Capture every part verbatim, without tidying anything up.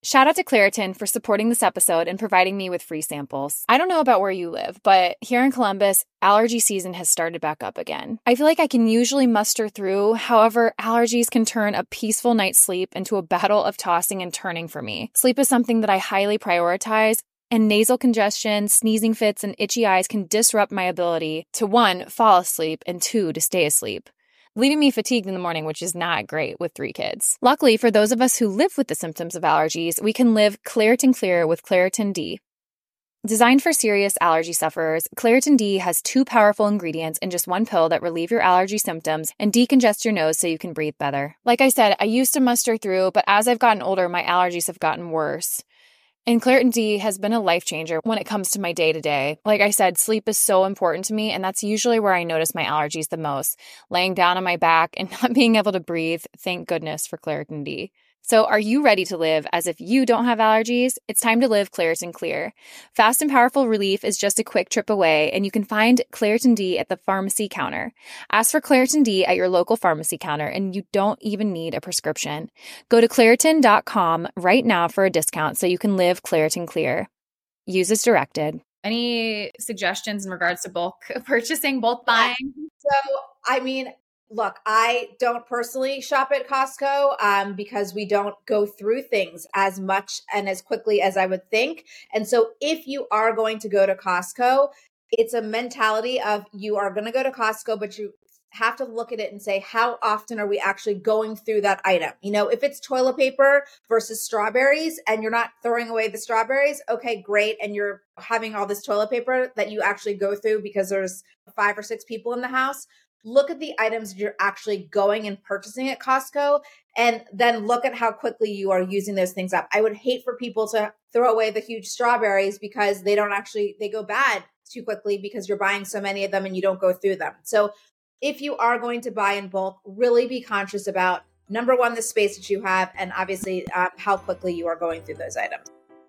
Shout out to Claritin for supporting this episode and providing me with free samples. I don't know about where you live, but here in Columbus, allergy season has started back up again. I feel like I can usually muster through. However, allergies can turn a peaceful night's sleep into a battle of tossing and turning for me. Sleep is something that I highly prioritize, and nasal congestion, sneezing fits, and itchy eyes can disrupt my ability to, one, fall asleep, and two, to stay asleep, leaving me fatigued in the morning, which is not great with three kids. Luckily, for those of us who live with the symptoms of allergies, we can live Claritin Clear with Claritin D. Designed for serious allergy sufferers, Claritin D has two powerful ingredients in just one pill that relieve your allergy symptoms and decongest your nose so you can breathe better. Like I said, I used to muster through, but as I've gotten older, my allergies have gotten worse. And Claritin D has been a life changer when it comes to my day-to-day. Like I said, sleep is so important to me, and that's usually where I notice my allergies the most. Laying down on my back and not being able to breathe, thank goodness for Claritin D. So are you ready to live as if you don't have allergies? It's time to live Claritin Clear. Fast and powerful relief is just a quick trip away, and you can find Claritin D at the pharmacy counter. Ask for Claritin D at your local pharmacy counter, and you don't even need a prescription. Go to Claritin dot com right now for a discount so you can live Claritin Clear. Use as directed. Any suggestions in regards to bulk purchasing, bulk buying? So, I mean, look, I don't personally shop at Costco um, because we don't go through things as much and as quickly as I would think. And so if you are going to go to Costco, it's a mentality of you are going to go to Costco, but you have to look at it and say, how often are we actually going through that item? You know, if it's toilet paper versus strawberries and you're not throwing away the strawberries, okay, great. And you're having all this toilet paper that you actually go through because there's five or six people in the house. Look at the items you're actually going and purchasing at Costco, and then look at how quickly you are using those things up. I would hate for people to throw away the huge strawberries because they don't actually, they go bad too quickly because you're buying so many of them and you don't go through them. So if you are going to buy in bulk, really be conscious about, number one, the space that you have, and obviously uh, how quickly you are going through those items.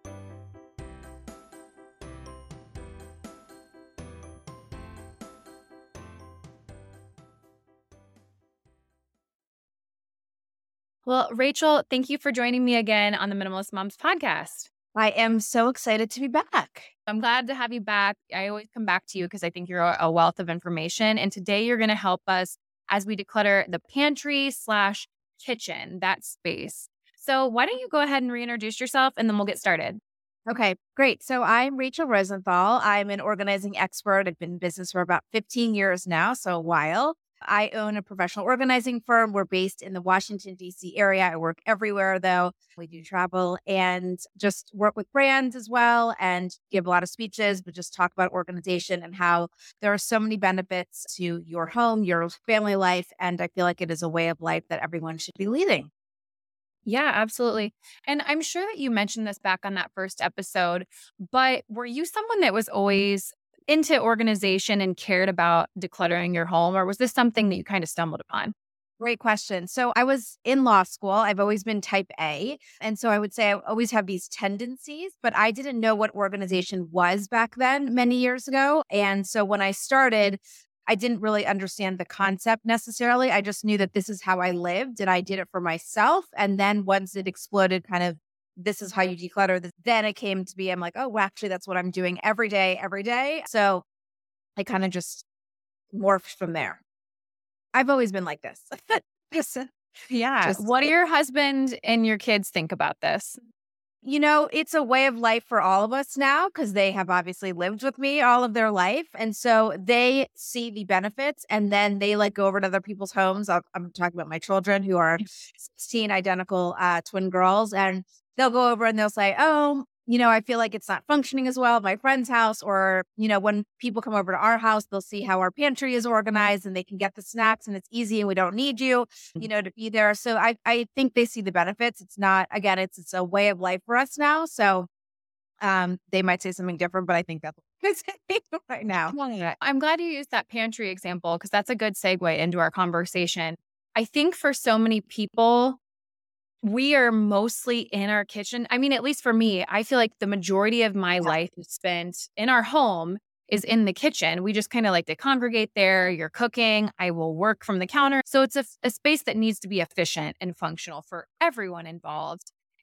Well, Rachel, thank you for joining me again on the Minimalist Moms podcast. I am so excited to be back. I'm glad to have you back. I always come back to you because I think you're a wealth of information. And today you're going to help us as we declutter the pantry slash kitchen, that space. So why don't you go ahead and reintroduce yourself and then we'll get started. Okay, great. So I'm Rachel Rosenthal. I'm an organizing expert. I've been in business for about fifteen years now, so a while. I own a professional organizing firm. We're based in the Washington, D C area. I work everywhere, though. We do travel and just work with brands as well and give a lot of speeches, but just talk about organization and how there are so many benefits to your home, your family life. And I feel like it is a way of life that everyone should be leading. Yeah, absolutely. And I'm sure that you mentioned this back on that first episode, but were you someone that was always into organization and cared about decluttering your home, or was this something that you kind of stumbled upon? Great question. So I was in law school. I've always been type A. And so I would say I always have these tendencies, but I didn't know what organization was back then many years ago. And so when I started, I didn't really understand the concept necessarily. I just knew that this is how I lived and I did it for myself. And then once it exploded, kind of, this is how you declutter this. Then it came to be, I'm like, oh, well, actually, that's what I'm doing every day, every day. So I kind of just morphed from there. I've always been like this. Just, yeah. Just, what do your husband and your kids think about this? You know, it's a way of life for all of us now because they have obviously lived with me all of their life. And so they see the benefits and then they like go over to other people's homes. I'll, I'm talking about my children who are sixteen identical uh, twin girls. And they'll go over and they'll say, oh, you know, I feel like it's not functioning as well at my friend's house. Or, you know, when people come over to our house, they'll see how our pantry is organized and they can get the snacks and it's easy and we don't need you, you know, to be there. So I, I think they see the benefits. It's not, again, it's it's a way of life for us now. So um, they might say something different, but I think that's what right now. I'm glad you used that pantry example because that's a good segue into our conversation. I think for so many people, we are mostly in our kitchen. I mean, at least for me, I feel like the majority of my yeah. life is spent in our home is in the kitchen. We just kind of like to congregate there. You're cooking. I will work from the counter. So it's a, a space that needs to be efficient and functional for everyone involved.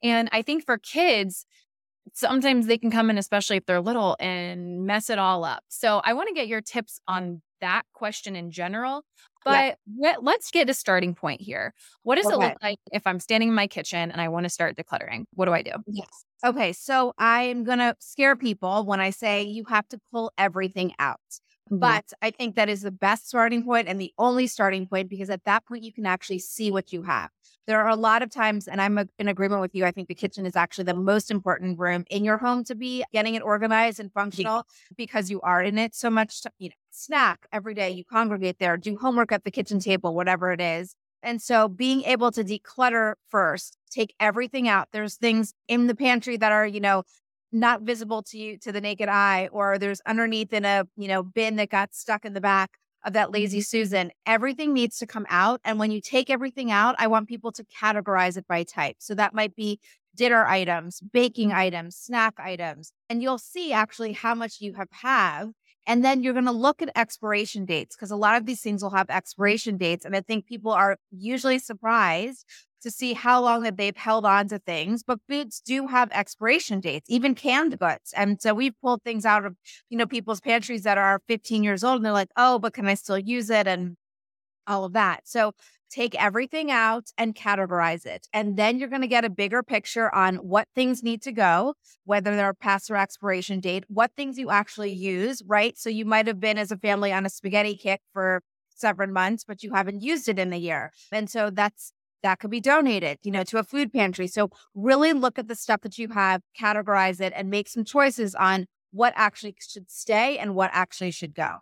And I think for kids, sometimes they can come in, especially if they're little, and mess it all up. So I want to get your tips on that question in general. Yeah. But let, let's get a starting point here. What does it Okay. look like if I'm standing in my kitchen and I want to start decluttering? What do I do? Yes. Okay. So I'm going to scare people when I say you have to pull everything out. Mhm. But I think that is the best starting point and the only starting point, because at that point you can actually see what you have. There are a lot of times, and I'm a- in agreement with you, I think the kitchen is actually the most important room in your home to be getting it organized and functional, because you are in it so much. To, you know, snack every day, you congregate there, do homework at the kitchen table, whatever it is. And so being able to declutter first, take everything out. There's things in the pantry that are, you know, not visible to you to the naked eye, or there's underneath in a, you know, bin that got stuck in the back of that lazy Susan. Everything needs to come out. And when you take everything out, I want people to categorize it by type. So that might be dinner items, baking items, snack items, and you'll see actually how much you have have. And then you're going to look at expiration dates, because a lot of these things will have expiration dates. And I think people are usually surprised to see how long that they've held on to things. But foods do have expiration dates, even canned goods. And so we've pulled things out of, you know, people's pantries that are fifteen years old, and they're like, oh, but can I still use it? And all of that. So take everything out and categorize it. And then you're going to get a bigger picture on what things need to go, whether they're past their expiration date, what things you actually use, right? So you might have been as a family on a spaghetti kick for several months, but you haven't used it in a year. And so that's that could be donated, you know, to a food pantry. So really look at the stuff that you have, categorize it, and make some choices on what actually should stay and what actually should go.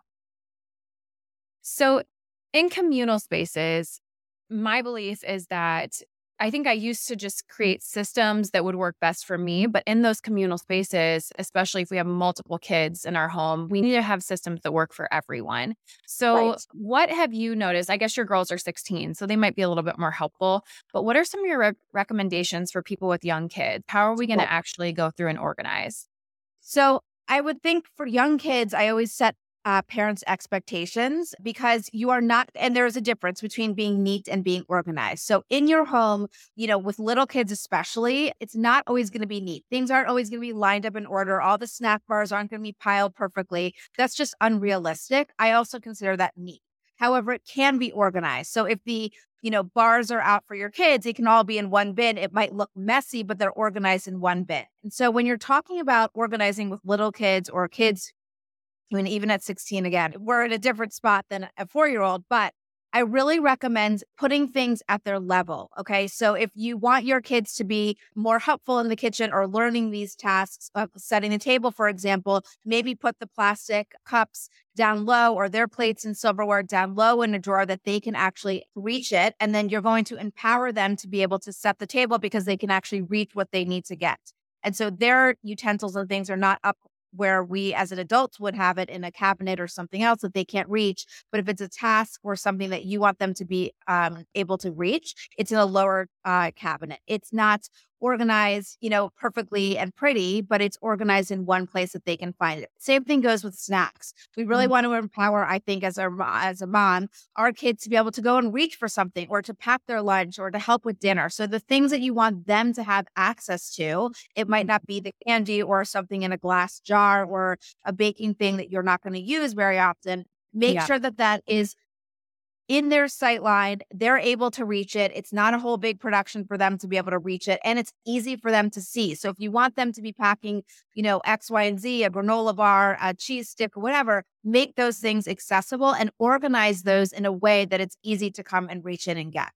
So in communal spaces, my belief is that I think I used to just create systems that would work best for me. But in those communal spaces, especially if we have multiple kids in our home, we need to have systems that work for everyone. So Right. what have you noticed? I guess your girls are sixteen, so they might be a little bit more helpful. But what are some of your re- recommendations for people with young kids? How are we going Right. to actually go through and organize? So I would think for young kids, I always set uh, parents' expectations, because you are not, and there is a difference between being neat and being organized. So in your home, you know, with little kids especially, it's not always going to be neat. Things aren't always going to be lined up in order. All the snack bars aren't going to be piled perfectly. That's just unrealistic. I also consider that neat. However, it can be organized. So if the you know, bars are out for your kids, it can all be in one bin. It might look messy, but they're organized in one bin. And so when you're talking about organizing with little kids or kids, I mean, even at sixteen, again, we're in a different spot than a four-year-old, but I really recommend putting things at their level. Okay. So if you want your kids to be more helpful in the kitchen or learning these tasks of setting the table, for example, maybe put the plastic cups down low, or their plates and silverware down low in a drawer that they can actually reach it. And then you're going to empower them to be able to set the table, because they can actually reach what they need to get. And so their utensils and things are not up where we as an adults would have it in a cabinet or something else that they can't reach. But if it's a task or something that you want them to be um, able to reach, it's in a lower uh, cabinet. It's not organized, you know, perfectly and pretty, but it's organized in one place that they can find it. Same thing goes with snacks. We really Mm. want to empower, I think, as a as a mom, our kids to be able to go and reach for something, or to pack their lunch, or to help with dinner. So the things that you want them to have access to, it might not be the candy or something in a glass jar or a baking thing that you're not going to use very often. Make Yeah. sure that that is in their sight line. They're able to reach it. It's not a whole big production for them to be able to reach it. And it's easy for them to see. So if you want them to be packing, you know, X, Y, and Z, a granola bar, a cheese stick, or whatever, make those things accessible and organize those in a way that it's easy to come and reach in and get.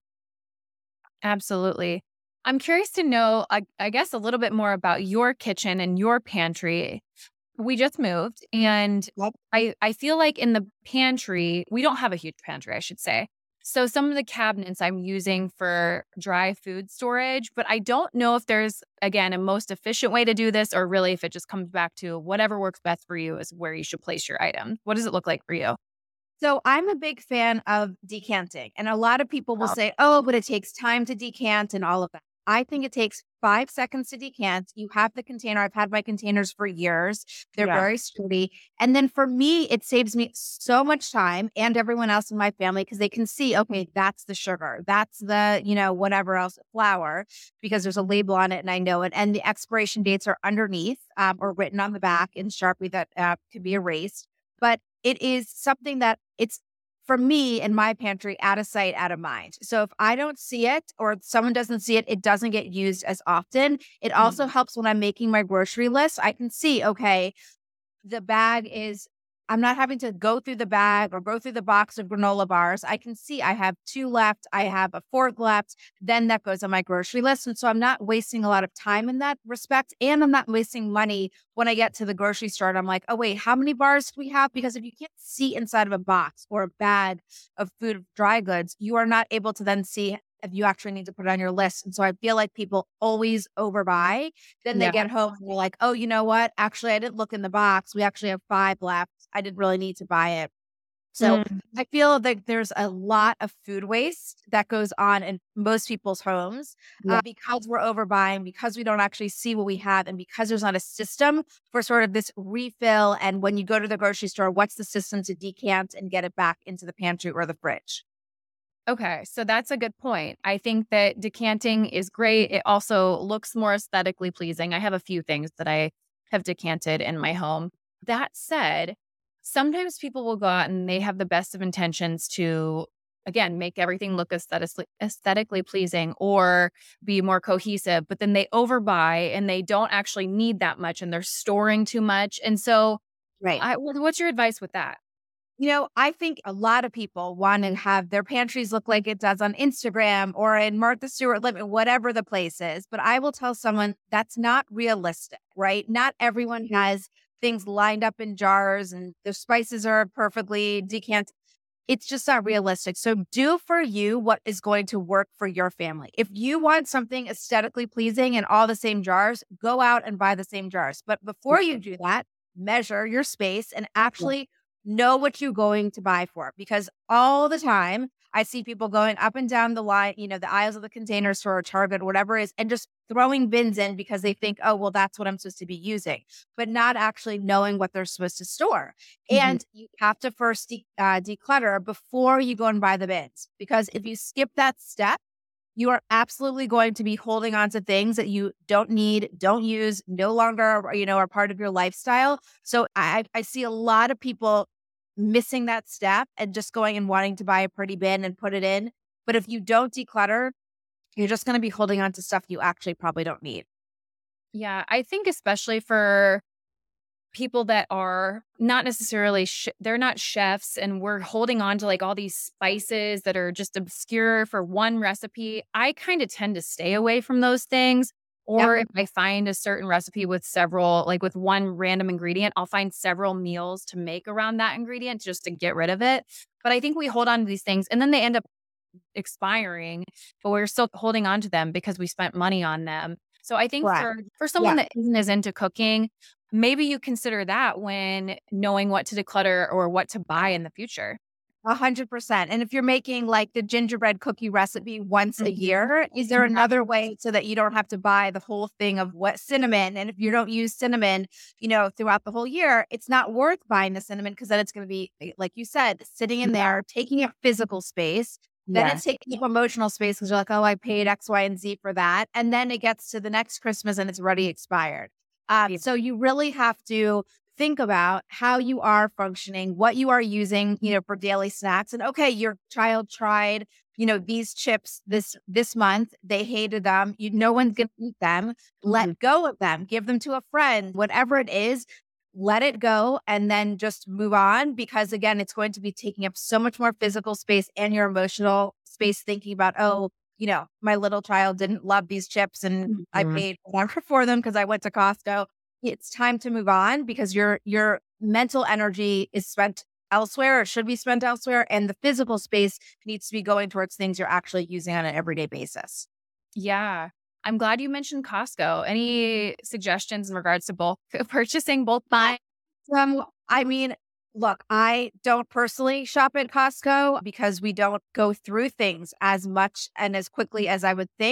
Absolutely. I'm curious to know, I, I guess, a little bit more about your kitchen and your pantry. We just moved, and Yep. I, I feel like in the pantry, we don't have a huge pantry, I should say. So some of the cabinets I'm using for dry food storage, but I don't know if there's, again, a most efficient way to do this, or really if it just comes back to whatever works best for you is where you should place your item. What does it look like for you? So I'm a big fan of decanting. And a lot of people will Oh. say, oh, but it takes time to decant and all of that. I think it takes five seconds to decant. You have the container. I've had my containers for years. They're Yeah. very sturdy. And then for me, it saves me so much time and everyone else in my family because they can see, okay, that's the sugar. That's the, you know, whatever else, flour, because there's a label on it and I know it. And the expiration dates are underneath um, or written on the back in Sharpie that uh, could be erased. But it is something that it's, for me in my pantry, out of sight, out of mind. So if I don't see it or someone doesn't see it, it doesn't get used as often. It also Mhm. helps when I'm making my grocery list. I can see, okay, the bag is, I'm not having to go through the bag or go through the box of granola bars. I can see I have two left. I have a fourth left. Then that goes on my grocery list. And so I'm not wasting a lot of time in that respect. And I'm not wasting money when I get to the grocery store and I'm like, oh, wait, how many bars do we have? Because if you can't see inside of a box or a bag of food, dry goods, you are not able to then see if you actually need to put it on your list. And so I feel like people always overbuy. Then they Yeah. get home and they're like, oh, you know what? Actually, I didn't look in the box. We actually have five left. I didn't really need to buy it. So Mm. I feel like there's a lot of food waste that goes on in most people's homes Yeah. uh, because we're overbuying, because we don't actually see what we have, and because there's not a system for sort of this refill. And when you go to the grocery store, what's the system to decant and get it back into the pantry or the fridge? Okay, so that's a good point. I think that decanting is great. It also looks more aesthetically pleasing. I have a few things that I have decanted in my home. That said, sometimes people will go out and they have the best of intentions to, again, make everything look aesthetically, aesthetically pleasing or be more cohesive, but then they overbuy and they don't actually need that much and they're storing too much. And so, Right. I, what- what's your advice with that? You know, I think a lot of people want to have their pantries look like it does on Instagram or in Martha Stewart Living, whatever the place is. But I will tell someone that's not realistic, right? Not everyone has things lined up in jars and their spices are perfectly decanted. It's just not realistic. So do for you what is going to work for your family. If you want something aesthetically pleasing in all the same jars, go out and buy the same jars. But before you do that, measure your space and actually know what you're going to buy for. Because all the time I see people going up and down the line, you know, the aisles of the container store or Target, whatever it is, and just throwing bins in because they think, oh, well, that's what I'm supposed to be using, but not actually knowing what they're supposed to store. Mhm. And you have to first de- uh, declutter before you go and buy the bins. Because if you skip that step, you are absolutely going to be holding on to things that you don't need, don't use, no longer, you know, are part of your lifestyle. So I, I see a lot of people missing that step and just going and wanting to buy a pretty bin and put it in. But if you don't declutter, you're just going to be holding on to stuff you actually probably don't need. Yeah, I think especially for people that are not necessarily, sh- they're not chefs and we're holding on to like all these spices that are just obscure for one recipe. I kind of tend to stay away from those things. Or if I find a certain recipe with several, like with one random ingredient, I'll find several meals to make around that ingredient just to get rid of it. But I think we hold on to these things and then they end up expiring, but we're still holding on to them because we spent money on them. So I think Right. for for someone Yeah. that isn't as into cooking, maybe you consider that when knowing what to declutter or what to buy in the future. A hundred percent. And if you're making like the gingerbread cookie recipe once a Mhm. year, is there another way so that you don't have to buy the whole thing of what cinnamon? And if you don't use cinnamon, you know, throughout the whole year, it's not worth buying the cinnamon because then it's going to be, like you said, sitting in there, taking a physical space. Then it's Yes. taking up emotional space because you're like, oh, I paid X, Y, and Z for that. And then it gets to the next Christmas and it's already expired. Um, Yeah. so you really have to think about how you are functioning, what you are using, you know, for daily snacks. And okay, your child tried, you know, these chips this this month. They hated them. You no one's gonna eat them. Let Mhm. go of them. Give them to a friend. Whatever it is, let it go and then just move on because again, it's going to be taking up so much more physical space and your emotional space thinking about, oh, you know, my little child didn't love these chips and I Mhm. paid whatever for them because I went to Costco. It's time to move on because your your mental energy is spent elsewhere or should be spent elsewhere and the physical space needs to be going towards things you're actually using on an everyday basis. Yeah. I'm glad you mentioned Costco. Any suggestions in regards to bulk purchasing, bulk buying? Um, I mean, look, I don't personally shop at Costco because we don't go through things as much and as quickly as I would think.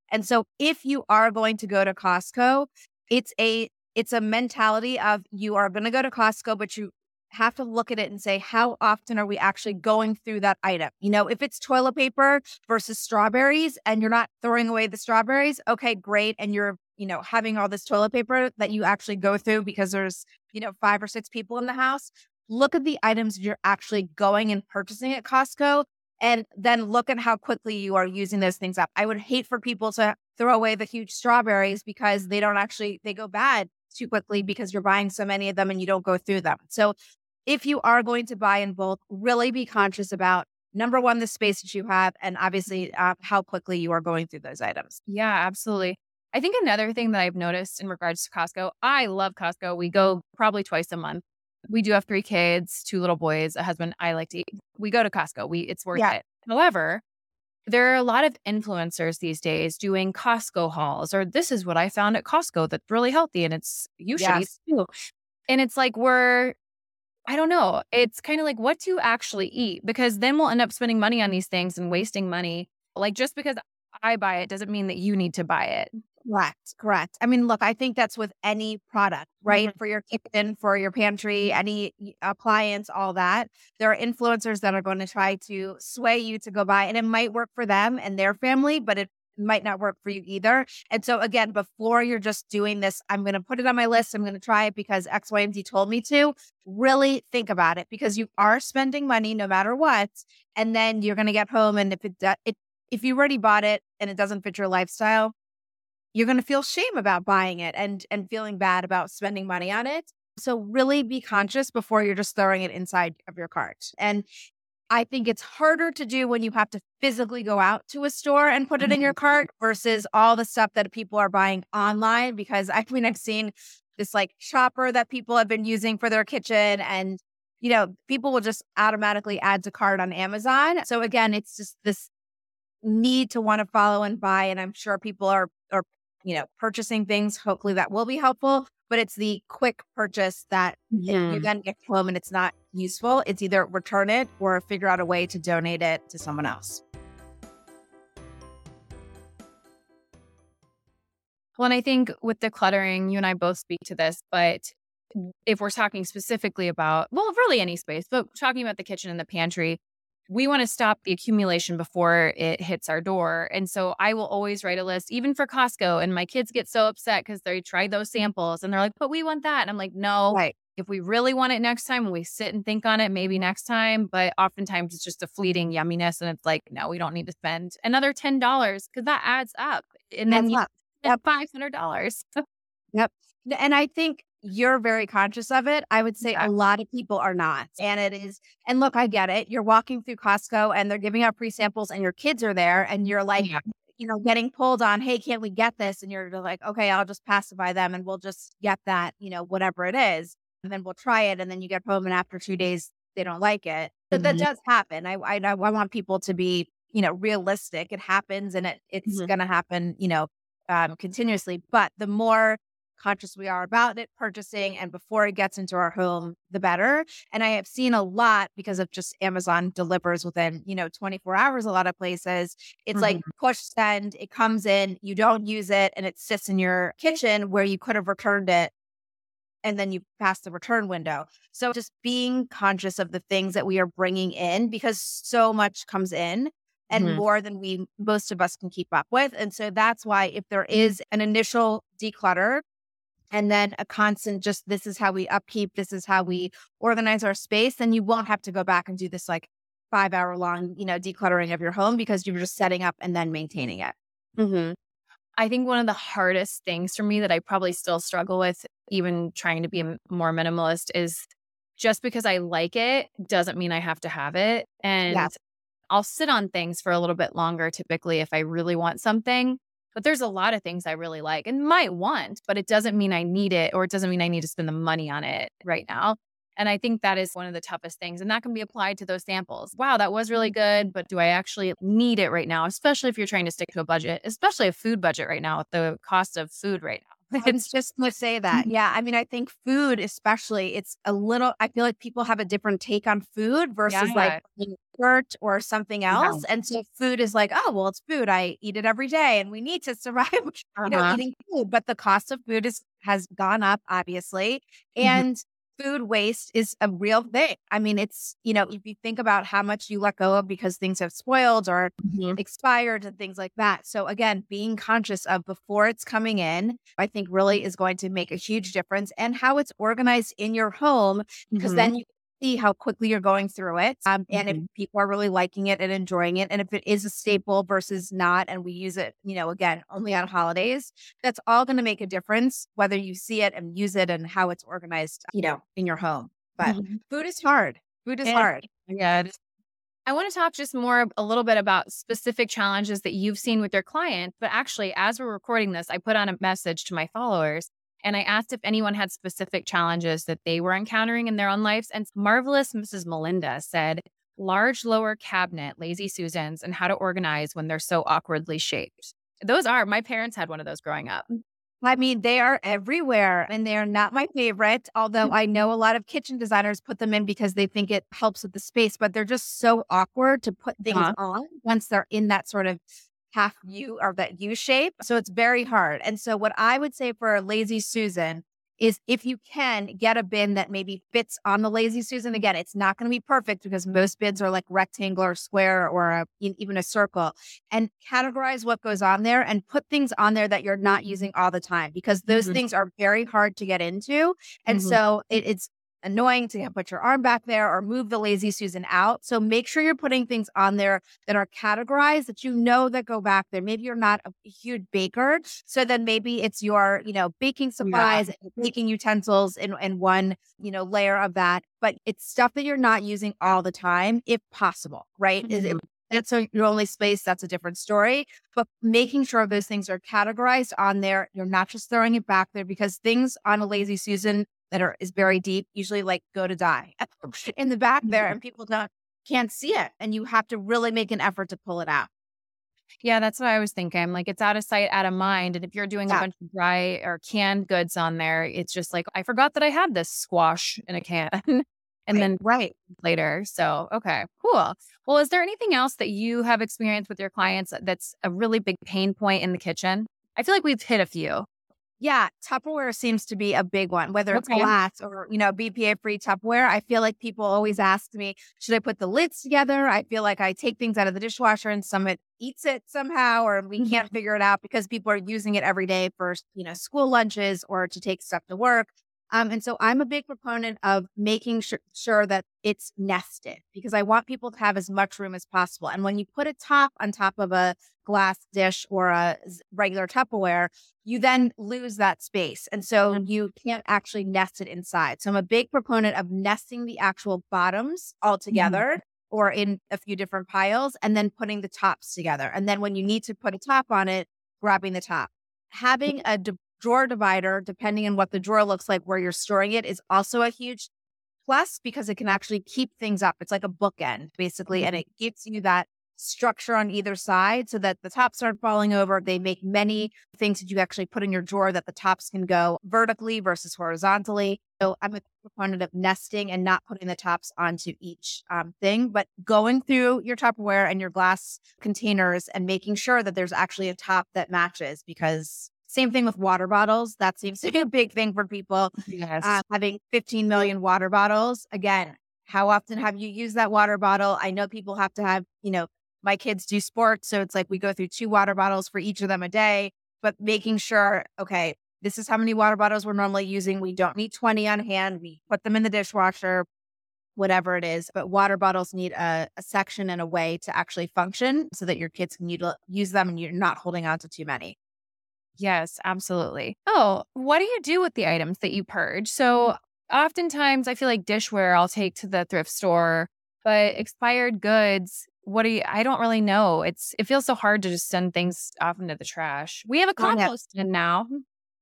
And so if you are going to go to Costco, it's a it's a mentality of you are going to go to Costco, but you have to look at it and say, how often are we actually going through that item? You know, if it's toilet paper versus strawberries and you're not throwing away the strawberries, okay, great. And you're, you know, having all this toilet paper that you actually go through because there's, you know, five or six people in the house. Look at the items you're actually going and purchasing at Costco, and then look at how quickly you are using those things up. I would hate for people to throw away the huge strawberries because they don't actually, they go bad too quickly because you're buying so many of them and you don't go through them. So if you are going to buy in bulk, really be conscious about, number one, the space that you have, and obviously uh, how quickly you are going through those items. Yeah, absolutely. I think another thing that I've noticed in regards to Costco, I love Costco. We go probably twice a month. We do have three kids, two little boys, a husband. I like to eat. We go to Costco. We It's worth Yeah. it. However, there are a lot of influencers these days doing Costco hauls, or this is what I found at Costco that's really healthy and it's, you should eat Yes. too. And it's like, we're, I don't know. It's kind of like, what do you actually eat? Because then we'll end up spending money on these things and wasting money. Like, just because I buy it doesn't mean that you need to buy it. Correct. Correct. I mean, look, I think that's with any product, right? Mhm. For your kitchen, for your pantry, any y- appliance, all that. There are influencers that are going to try to sway you to go buy, and it might work for them and their family, but it might not work for you either. And so again, before you're just doing this, I'm going to put it on my list. I'm going to try it because X, Y, and Z told me to. Really think about it, because you are spending money no matter what. And then you're going to get home, and if it, do- it if you already bought it and it doesn't fit your lifestyle, you're going to feel shame about buying it and and feeling bad about spending money on it. So really be conscious before you're just throwing it inside of your cart. And I think it's harder to do when you have to physically go out to a store and put it in your cart versus all the stuff that people are buying online. Because I mean, I've seen this like shopper that people have been using for their kitchen, and you know, people will just automatically add to cart on Amazon. So again, it's just this need to want to follow and buy. And I'm sure people are are you know, purchasing things, hopefully that will be helpful, but it's the quick purchase that it- you Mhm. then get home and it's not useful. It's either return it or figure out a way to donate it to someone else. Well, and I think with decluttering, you and I both speak to this, but if we're talking specifically about, well, really any space, but talking about the kitchen and the pantry, we want to stop the accumulation before it hits our door. And so I will always write a list, even for Costco. And my kids get so upset because they tried those samples and they're like, but we want that. And I'm like, no, Right. if we really want it next time and we sit and think on it, maybe next time. But oftentimes it's just a fleeting yumminess. And it's like, no, we don't need to spend another ten dollars because that adds up. And then That's you not. spend five hundred dollars. Yep. N- And I think you're very conscious of it. I would say Yeah. a lot of people are not. And it is, and look, I get it. You're walking through Costco and they're giving out free samples and your kids are there and you're like, Yeah. you know, getting pulled on, hey, can't we get this? And you're like, okay, I'll just pacify them and we'll just get that, you know, whatever it is. And then we'll try it. And then you get home and after two days, they don't like it. So that Mhm. does happen. I, I, I want people to be, you know, realistic. It happens and it it's Mhm. going to happen, you know, um, continuously. But the more conscious we are about it purchasing and before it gets into our home, the better. And I have seen a lot because of just Amazon delivers within, you know, twenty-four hours, a lot of places. It's like Mhm. push send, it comes in, you don't use it, and it sits in your kitchen where you could have returned it and then you pass the return window. So just being conscious of the things that we are bringing in, because so much comes in and Mhm. more than we, most of us can keep up with. And so that's why if there is an initial declutter, and then a constant, just this is how we upkeep, this is how we organize our space, then you won't have to go back and do this like five hour long, you know, decluttering of your home because you're just setting up and then maintaining it. Mhm. I think one of the hardest things for me that I probably still struggle with, even trying to be m- more minimalist, is just because I like it doesn't mean I have to have it. And Yeah. I'll sit on things for a little bit longer, typically, if I really want something. But there's a lot of things I really like and might want, but it doesn't mean I need it, or it doesn't mean I need to spend the money on it right now. And I think that is one of the toughest things. And that can be applied to those samples. Wow, that was really good, but do I actually need it right now? Especially if you're trying to stick to a budget, especially a food budget right now with the cost of food right now. It's just to say that. Yeah. I mean, I think food, especially, it's a little, I feel like people have a different take on food versus like Yeah. yogurt or something Yeah. else. And so food is like, oh, well, it's food. I eat it every day and we need to survive, you know, Uh-huh. eating food. But the cost of food is, has gone up, obviously. Mhm. And food waste is a real thing. I mean, it's, you know, if you think about how much you let go of because things have spoiled or Mhm. expired and things like that. So again, being conscious of before it's coming in, I think really is going to make a huge difference, and how it's organized in your home, because Mhm. then you can see how quickly you're going through it. Um, and if Mhm. people are really liking it and enjoying it, and if it is a staple versus not, and we use it, you know, again, only on holidays, that's all going to make a difference, whether you see it and use it and how it's organized, you know, in your home. But Mhm. food is hard. Food is And hard. yeah, it is. I want to talk just more a little bit about specific challenges that you've seen with your client. But actually, as we're recording this, I put on a message to my followers and I asked if anyone had specific challenges that they were encountering in their own lives. And marvelous Missus Melinda said, large lower cabinet, lazy Susans, and how to organize when they're so awkwardly shaped. Those are, my parents had one of those growing up. I mean, they are everywhere and they're not my favorite, although I know a lot of kitchen designers put them in because they think it helps with the space, but they're just so awkward to put things Uh-huh. on once they're in that sort of half U or that U shape. So it's very hard. And so what I would say for a lazy Susan is, if you can, get a bin that maybe fits on the lazy Susan. Again, it's not going to be perfect because most bins are like rectangular, square, or a, e- even a circle, and categorize what goes on there and put things on there that you're not using all the time, because those Mhm. things are very hard to get into. And Mhm. so it, it's annoying to put your arm back there or move the lazy Susan out. So make sure you're putting things on there that are categorized, that you know that go back there. Maybe you're not a huge baker, so then maybe it's your, you know, baking Yeah. supplies, baking utensils in, in one, you know, layer of that. But it's stuff that you're not using all the time, if possible, right? Is it, Mhm. that's a, your only space, that's a different story. But making sure those things are categorized on there, you're not just throwing it back there, because things on a lazy Susan that are is very deep usually like go to die in the back there, and people don't can't see it, and you have to really make an effort to pull it out. Yeah, that's what I was thinking. Like, it's out of sight, out of mind. And if you're doing a Yeah. bunch of dry or canned goods on there, it's just like, I forgot that I had this squash in a can and Right. then Right. later. So, okay, cool. Well, is there anything else that you have experienced with your clients that's a really big pain point in the kitchen? I feel like we've hit a few. Yeah, Tupperware seems to be a big one, whether it's Okay. glass or, you know, B P A-free Tupperware. I feel like people always ask me, should I put the lids together? I feel like I take things out of the dishwasher and some it eats it somehow, or we can't figure it out because people are using it every day for, you know, school lunches or to take stuff to work. Um, and so I'm a big proponent of making sure, sure that it's nested, because I want people to have as much room as possible. And when you put a top on top of a glass dish or a s- regular Tupperware, you then lose that space. And so you can't actually nest it inside. So I'm a big proponent of nesting the actual bottoms all together or in a few different piles, and then putting the tops together. And then when you need to put a top on it, grabbing the top. Having a d- drawer divider, depending on what the drawer looks like where you're storing it, is also a huge plus, because it can actually keep things up. It's like a bookend, basically, and it gives you that structure on either side so that the tops aren't falling over. They make many things that you actually put in your drawer that the tops can go vertically versus horizontally. So I'm a proponent of nesting and not putting the tops onto each um, thing, but going through your Tupperware and your glass containers and making sure that there's actually a top that matches, because same thing with water bottles. That seems to be a big thing for people. Yes. Uh, having fifteen million water bottles. Again, how often have you used that water bottle? I know people have to have, you know, my kids do sports, so it's like we go through two water bottles for each of them a day, but making sure, okay, this is how many water bottles we're normally using. We don't need twenty on hand. We put them in the dishwasher, whatever it is. But water bottles need a, a section and a way to actually function so that your kids can util- use them and you're not holding on to too many. Yes, absolutely. Oh, what do you do with the items that you purge? So oftentimes I feel like dishware I'll take to the thrift store, but expired goods, what do you, I don't really know. It's, it feels so hard to just send things off into the trash. We have a I know. compost bin now.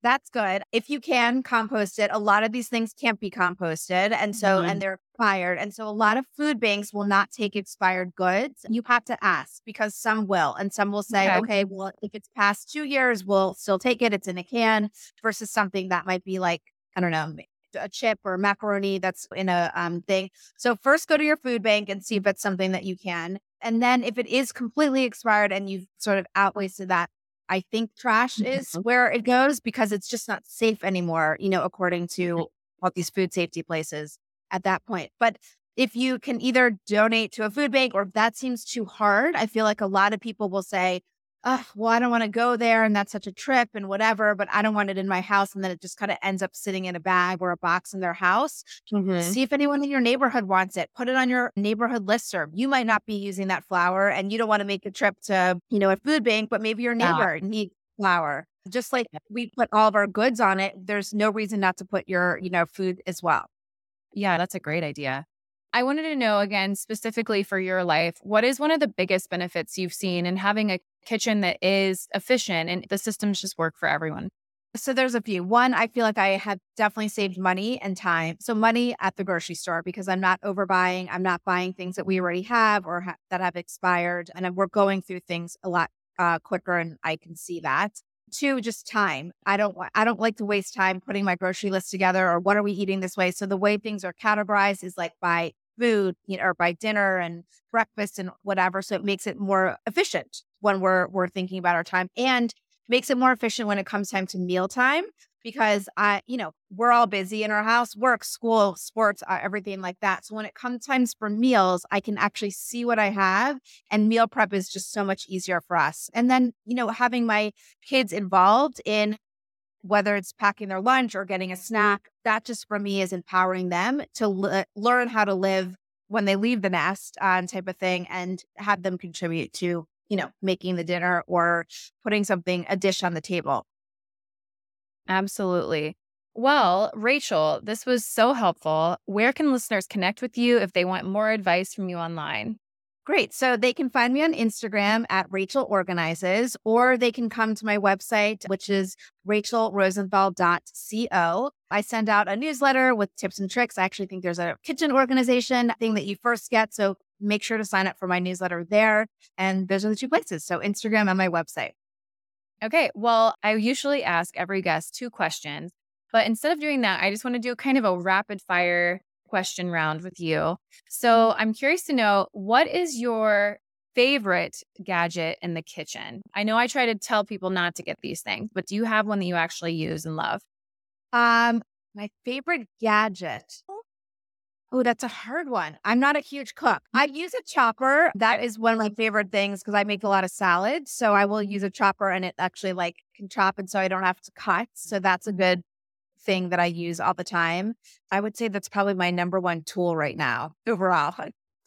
That's good. If you can compost it, a lot of these things can't be composted. And so, Mhm. and they're expired. And so a lot of food banks will not take expired goods. You have to ask because some will. And some will say, Okay. okay, well, if it's past two years, we'll still take it. It's in a can versus something that might be like, I don't know, a chip or macaroni that's in a um, thing. So first go to your food bank and see if it's something that you can. And then if it is completely expired and you've sort of outwasted that, I think trash is Mhm. where it goes because it's just not safe anymore, you know, according to all these food safety places at that point. But if you can either donate to a food bank or if that seems too hard, I feel like a lot of people will say, oh, well, I don't want to go there and that's such a trip and whatever, but I don't want it in my house. And then it just kind of ends up sitting in a bag or a box in their house. Mhm. See if anyone in your neighborhood wants it. Put it on your neighborhood listserv. You might not be using that flour and you don't want to make a trip to, you know, a food bank, but maybe your Yeah. neighbor needs flour. Just like we put all of our goods on it, there's no reason not to put your, you know, food as well. Yeah, that's a great idea. I wanted to know again, specifically for your life, what is one of the biggest benefits you've seen in having a kitchen that is efficient and the systems just work for everyone? So there's a few. One, I feel like I have definitely saved money and time. So money at the grocery store because I'm not overbuying. I'm not buying things that we already have or ha- that have expired. And we're going through things a lot uh, quicker and I can see that. Two, just time. I don't wa- I don't like to waste time putting my grocery list together or what are we eating this way. So the way things are categorized is like by food, you know, or by dinner and breakfast and whatever. So it makes it more efficient when we're we're thinking about our time and makes it more efficient when it comes time to mealtime because I, you know, we're all busy in our house, work, school, sports, uh, everything like that. So when it comes times for meals, I can actually see what I have and meal prep is just so much easier for us. And then, you know, having my kids involved in whether it's packing their lunch or getting a snack, that just for me is empowering them to le- learn how to live when they leave the nest um, type of thing and have them contribute to, you know, making the dinner or putting something, a dish on the table. Absolutely. Well, Rachel, this was so helpful. Where can listeners connect with you if they want more advice from you online? Great. So they can find me on Instagram at Rachel Organizes, or they can come to my website, which is rachel rosenthal dot co. I send out a newsletter with tips and tricks. I actually think there's a kitchen organization thing that you first get. So make sure to sign up for my newsletter there. And those are the two places. So Instagram and my website. Okay. Well, I usually ask every guest two questions, but instead of doing that, I just want to do kind of a rapid fire question round with you. So I'm curious to know, what is your favorite gadget in the kitchen? I know I try to tell people not to get these things, but do you have one that you actually use and love? Um, my favorite gadget. Oh, that's a hard one. I'm not a huge cook. I use a chopper. That is one of my favorite things because I make a lot of salads. So I will use a chopper and it actually like can chop and so I don't have to cut. So that's a good thing that I use all the time. I would say that's probably my number one tool right now overall.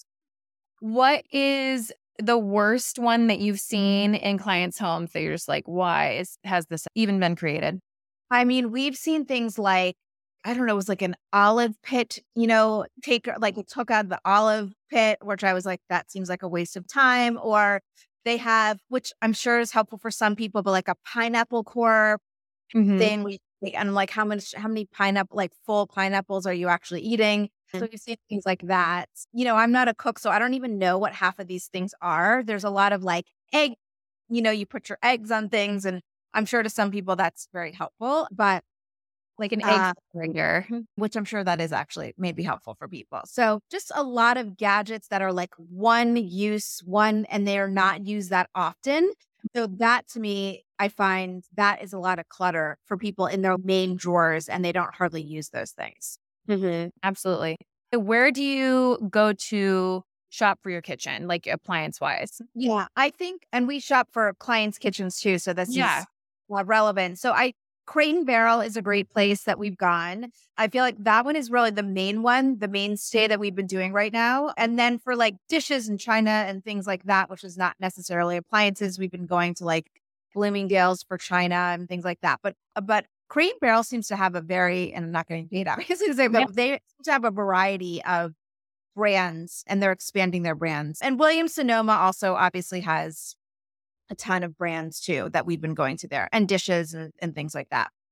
What is the worst one that you've seen in clients' homes that you're just like, why is, has this even been created? I mean, we've seen things like, I don't know, it was like an olive pit, you know, take like it took out the olive pit, which I was like, that seems like a waste of time. Or they have, which I'm sure is helpful for some people, but like a pineapple core Mhm. thing. We and I'm like, how much, how many pineapple, like full pineapples are you actually eating? So you see things like that. You know, I'm not a cook, so I don't even know what half of these things are. There's a lot of like egg, you know, you put your eggs on things, and I'm sure to some people that's very helpful, but Like an uh, egg separator. which I'm sure that is actually maybe helpful for people. So just a lot of gadgets that are like one use, one, and they're not used that often. So that to me, I find that is a lot of clutter for people in their main drawers and they don't hardly use those things. Mhm. Absolutely. So where do you go to shop for your kitchen, like appliance wise? Yeah, I think, and we shop for clients' kitchens too. So this Yeah. is uh, relevant. So I, Crate and Barrel is a great place that we've gone. I feel like that one is really the main one, the mainstay that we've been doing right now. And then for like dishes and china and things like that, which is not necessarily appliances, we've been going to like Bloomingdale's for china and things like that. But uh, but Crate and Barrel seems to have a very, and I'm not getting paid out, because they Yeah. they seem to have a variety of brands and they're expanding their brands. And Williams Sonoma also obviously has a ton of brands too that we've been going to there and dishes and, and things like that.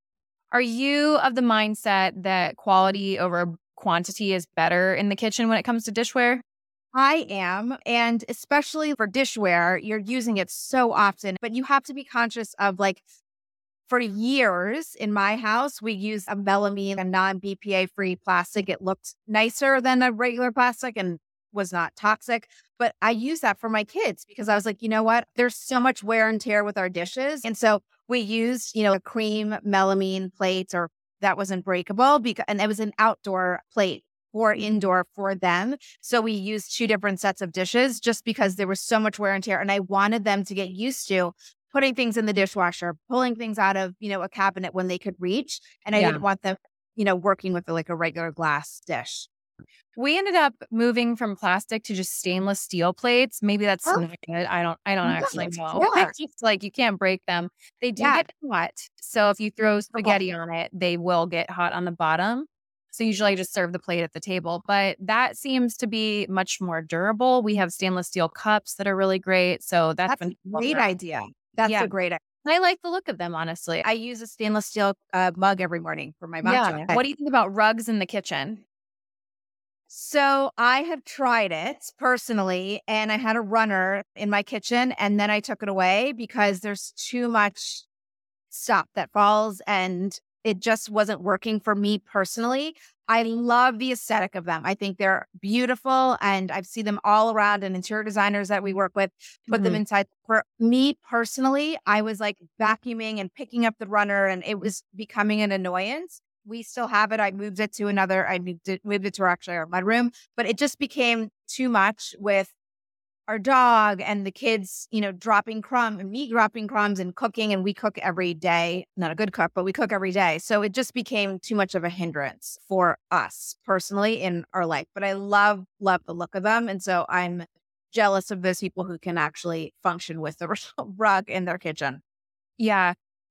Are you of the mindset that quality over quantity is better in the kitchen when it comes to dishware? I am. And especially for dishware, you're using it so often, but you have to be conscious of like, for years in my house, we used a melamine, a non B P A free plastic. It looked nicer than a regular plastic and was not toxic. But I use that for my kids because I was like, you know what? There's so much wear and tear with our dishes. And so we used, you know, a cream melamine plate or that wasn't breakable because, and it was an outdoor plate or indoor for them. So we used two different sets of dishes just because there was so much wear and tear. And I wanted them to get used to putting things in the dishwasher, pulling things out of, you know, a cabinet when they could reach. And I Yeah. didn't want them, you know, working with like a regular glass dish. We ended up moving from plastic to just stainless steel plates. Maybe that's Oh. not good. I don't I don't Oh, actually yes. know. Yeah. It's just like you can't break them. They do Yeah. get hot. So if you throw spaghetti on it, they will get hot on the bottom. So usually I just serve the plate at the table, but that seems to be much more durable. We have stainless steel cups that are really great. So that's That's been a great idea. That's Yeah. a great idea. I like the look of them, honestly. I use a stainless steel uh, mug every morning for my Yeah. matcha. What do you think about rugs in the kitchen? So I have tried it personally, and I had a runner in my kitchen, and then I took it away because there's too much stuff that falls, and it just wasn't working for me personally. I love the aesthetic of them. I think they're beautiful, and I've seen them all around, and interior designers that we work with put them Mhm. inside. For me personally, I was like vacuuming and picking up the runner, and it was becoming an annoyance. We still have it. I moved it to another, I moved it, moved it to actually our mudroom, but it just became too much with our dog and the kids, you know, dropping crumbs and me dropping crumbs and cooking. And we cook every day, not a good cook, but we cook every day. So it just became too much of a hindrance for us personally in our life. But I love, love the look of them. And so I'm jealous of those people who can actually function with the rug in their kitchen. Yeah.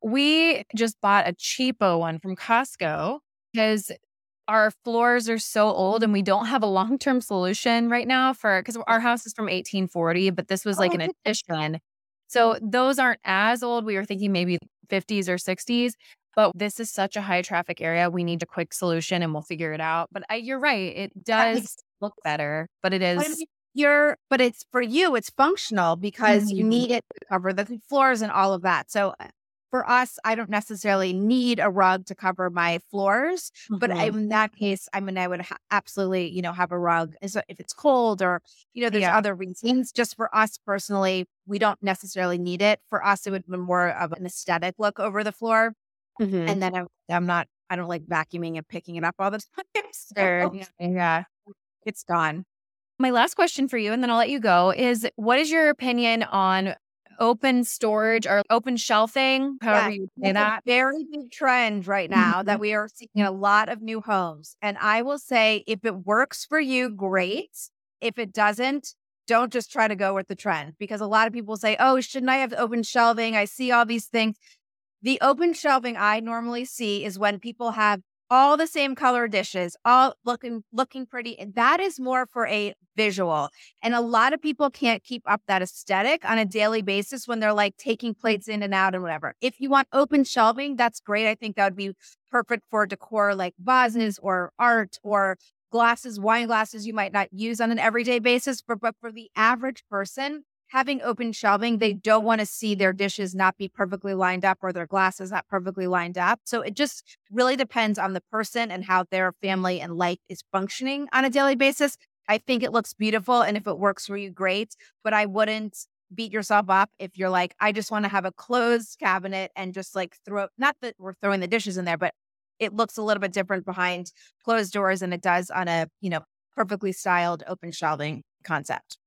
We just bought a cheapo one from Costco because our floors are so old and we don't have a long-term solution right now for, because our house is from eighteen forty, but this was like an addition. So those aren't as old. We were thinking maybe fifties or sixties, but this is such a high traffic area. We need a quick solution and we'll figure it out. But I, you're right. It does look better, but it But I is. mean, you're, but it's for you, it's functional because you Mhm. need it to cover the floors and all of that. So uh, for us, I don't necessarily need a rug to cover my floors, but I, Mhm. in that case, I mean, I would ha- absolutely, you know, have a rug is- if it's cold or, you know, there's Yeah. other reasons. Just for us personally, we don't necessarily need it. For us, it would be more of an aesthetic look over the floor. Mhm. And then I'm, I'm not, I don't like vacuuming and picking it up all the time. So Sure. Yeah. Yeah. it's gone. My last question for you, and then I'll let you go, is what is your opinion on open storage or open shelving, however Yeah, you say that's a that? very big trend right now Mhm. that we are seeing in a lot of new homes. And I will say, if it works for you, great. If it doesn't, don't just try to go with the trend because a lot of people say, oh, shouldn't I have open shelving? I see all these things. The open shelving I normally see is when people have all the same color dishes, all looking looking pretty. And that is more for a visual. And a lot of people can't keep up that aesthetic on a daily basis when they're like taking plates in and out and whatever. If you want open shelving, that's great. I think that would be perfect for decor like vases or art or glasses, wine glasses you might not use on an everyday basis. But, but for the average person, having open shelving, they don't want to see their dishes not be perfectly lined up or their glasses not perfectly lined up. So it just really depends on the person and how their family and life is functioning on a daily basis. I think it looks beautiful. And if it works for you, great. But I wouldn't beat yourself up if you're like, I just want to have a closed cabinet and just like throw, not that we're throwing the dishes in there, but it looks a little bit different behind closed doors than it does on a, you know, perfectly styled open shelving concept.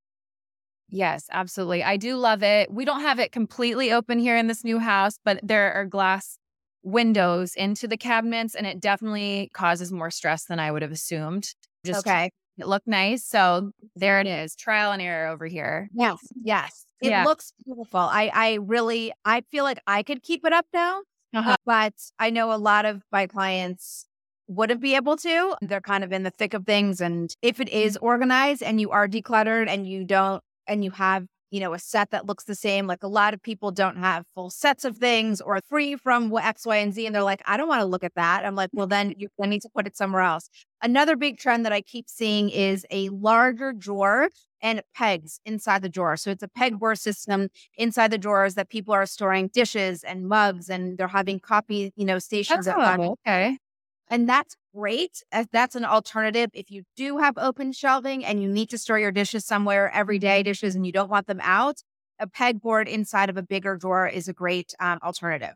Yes, absolutely. I do love it. We don't have it completely open here in this new house, but there are glass windows into the cabinets, and it definitely causes more stress than I would have assumed. Just Okay. it looked nice. So there it is. Trial and error over here. Yes. Yes. It Yeah. looks beautiful. I, I really, I feel like I could keep it up now, Uh-huh. uh, but I know a lot of my clients wouldn't be able to. They're kind of in the thick of things. And if it is organized and you are decluttered and you don't, and you have you know, a set that looks the same. Like a lot of people don't have full sets of things or free from X, Y, and Z. And they're like, I don't want to look at that. I'm like, well, then you need to put it somewhere else. Another big trend that I keep seeing is a larger drawer and pegs inside the drawer. So it's a pegboard system inside the drawers that people are storing dishes and mugs, and they're having coffee, you know, stations. That's at cool. Okay. And that's great. That's an alternative. If you do have open shelving and you need to store your dishes somewhere, everyday dishes, and you don't want them out, a pegboard inside of a bigger drawer is a great um, alternative.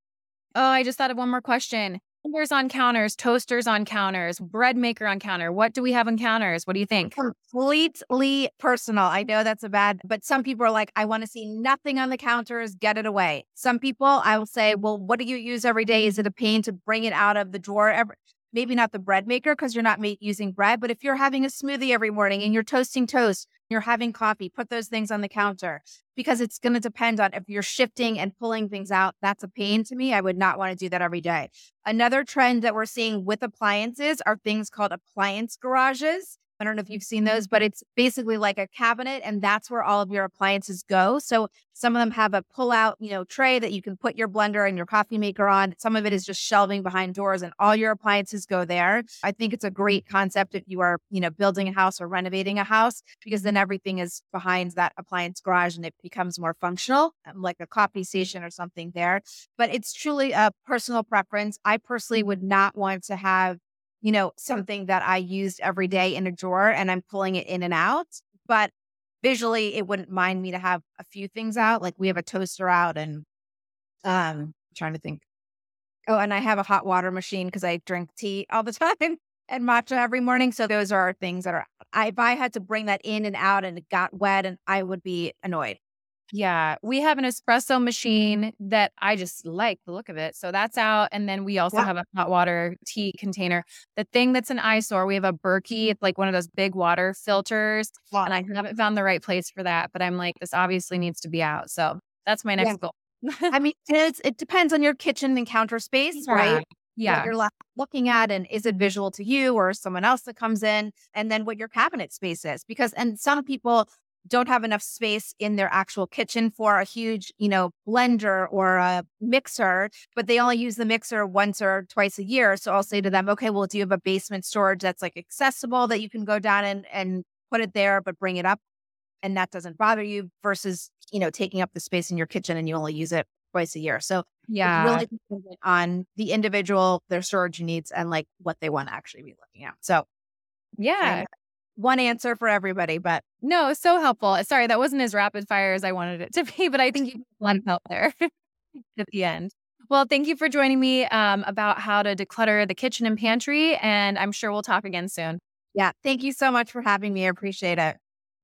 Oh, I just thought of one more question. Blenders on counters, toasters on counters, bread maker on counter. What do we have on counters? What do you think? Completely personal. I know that's a bad, but some people are like, I want to see nothing on the counters, get it away. Some people, I will say, well, what do you use every day? Is it a pain to bring it out of the drawer? Every, maybe not the bread maker because you're not ma- using bread, but if you're having a smoothie every morning and you're toasting toast, you're having coffee, put those things on the counter because it's going to depend on if you're shifting and pulling things out. That's a pain to me. I would not want to do that every day. Another trend that we're seeing with appliances are things called appliance garages. I don't know if you've seen those, but it's basically like a cabinet, and that's where all of your appliances go. So some of them have a pull-out, you know, tray that you can put your blender and your coffee maker on. Some of it is just shelving behind doors, and all your appliances go there. I think it's a great concept if you are, you know, building a house or renovating a house, because then everything is behind that appliance garage and it becomes more functional, like a coffee station or something there. But it's truly a personal preference. I personally would not want to have, you know, something that I used every day in a drawer and I'm pulling it in and out. But visually, it wouldn't mind me to have a few things out. Like we have a toaster out and um, I'm trying to think. Oh, and I have a hot water machine because I drink tea all the time and matcha every morning. So those are things that are, I, if I had to bring that in and out and it got wet, and I would be annoyed. Yeah, we have an espresso machine that I just like the look of it. So that's out. And then we also Yeah. have a hot water tea container. The thing that's an eyesore, we have a Berkey. It's like one of those big water filters. Wow. And I haven't found the right place for that. But I'm like, this obviously needs to be out. So that's my next Yeah. goal. I mean, it's, it depends on your kitchen and counter space, right? What Yeah. you're lo- looking at, and is it visual to you or someone else that comes in, and then what your cabinet space is. Because, and some people don't have enough space in their actual kitchen for a huge, you know, blender or a mixer, but they only use the mixer once or twice a year. So I'll say to them, okay, well, do you have a basement storage that's like accessible that you can go down and, and put it there, but bring it up and that doesn't bother you, versus, you know, taking up the space in your kitchen and you only use it twice a year. So Yeah. it's really dependent on the individual, their storage needs, and like what they want to actually be looking at. So Yeah. um, one answer for everybody, but No, so helpful. Sorry, that wasn't as rapid fire as I wanted it to be, but I think you got a lot of help there at the end. Well, thank you for joining me um, about how to declutter the kitchen and pantry, and I'm sure we'll talk again soon. yeah, thank you so much for having me. I appreciate it.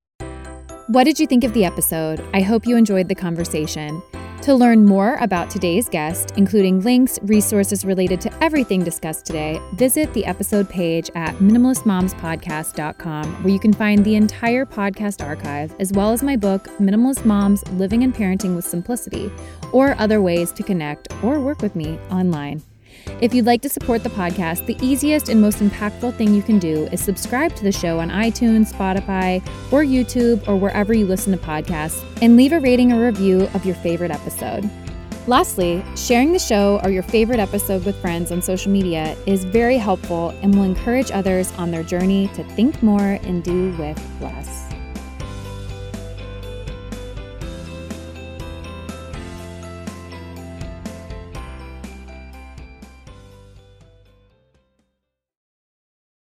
What did you think of the episode? I hope you enjoyed the conversation. To learn more about today's guest, including links, resources related to everything discussed today, visit the episode page at minimalist moms podcast dot com, where you can find the entire podcast archive, as well as my book, Minimalist Moms: Living and Parenting with Simplicity, or other ways to connect or work with me online. If you'd like to support the podcast, the easiest and most impactful thing you can do is subscribe to the show on iTunes, Spotify, or YouTube, or wherever you listen to podcasts, and leave a rating or review of your favorite episode. Lastly, sharing the show or your favorite episode with friends on social media is very helpful and will encourage others on their journey to think more and do with less.